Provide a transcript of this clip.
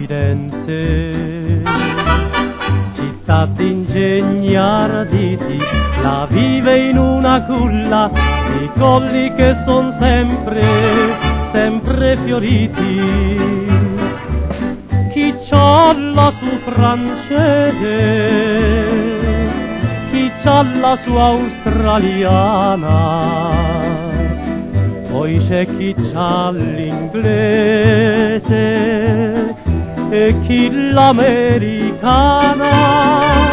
Firenze, città d'ingegnarditi, la vive in una culla di colli che son sempre fioriti. Chi c'ha la sua francese, chi c'ha la sua australiana, poi c'è chi c'ha l'inglese e chi l'americana.